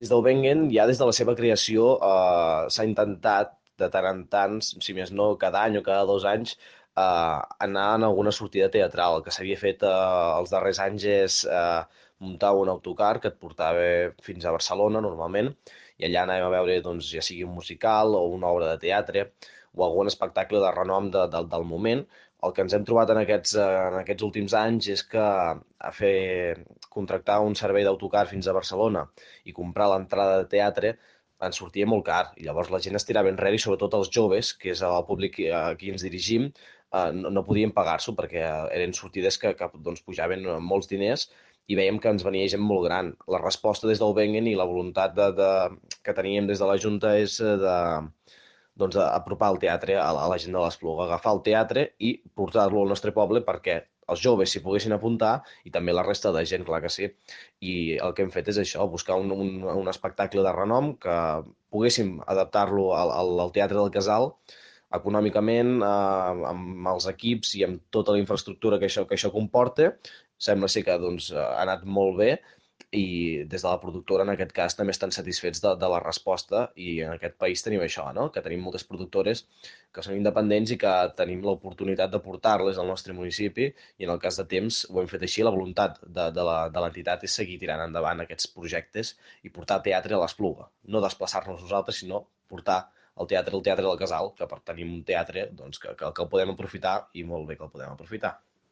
Des del Wengen, ja des de la seva creació, s'ha intentat de tant en tant, si més no cada any o cada 2 anys, anar en alguna sortida teatral. El que s'havia fet els darrers anys és muntar un autocar que et portava fins a Barcelona, normalment, i allà anàvem a veure, doncs, ja sigui un musical o una obra de teatre o algun espectacle de renom del moment. El que ens hem trobat en aquests últims anys és que a fer contractar un servei d'autocar fins a Barcelona i comprar l'entrada de teatre ens sortia molt car. I llavors la gent es tirava enrere i sobretot els joves, que és el públic a qui ens dirigim, no podien pagar-s'ho perquè eren sortides que doncs, pujaven molts diners i veiem que ens venia gent molt gran. La resposta des del Wengen i la voluntat que teníem des de la Junta és doncs, apropar el teatre a la gent de l'Espluga, agafar el teatre i portar-lo al nostre poble perquè els joves s'hi poguessin apuntar i també la resta de gent, clar que sí. I el que hem fet és això, buscar un espectacle de renom que poguéssim adaptar-lo al Teatre del Casal econòmicament, amb els equips i amb tota la infraestructura que això comporta. Sembla ser que doncs, ha anat molt bé i des de la productora, en aquest cas, també estan satisfets de la resposta i en aquest país tenim això, no? Que tenim moltes productores que són independents i que tenim l'oportunitat de portar-les al nostre municipi i en el cas de temps ho hem fet així. La voluntat de l'entitat és seguir tirant endavant aquests projectes i portar teatre a l'Espluga. No desplaçar-nos nosaltres, sinó portar el teatre del Casal, que tenim un teatre doncs, que el podem aprofitar i molt bé que el podem aprofitar.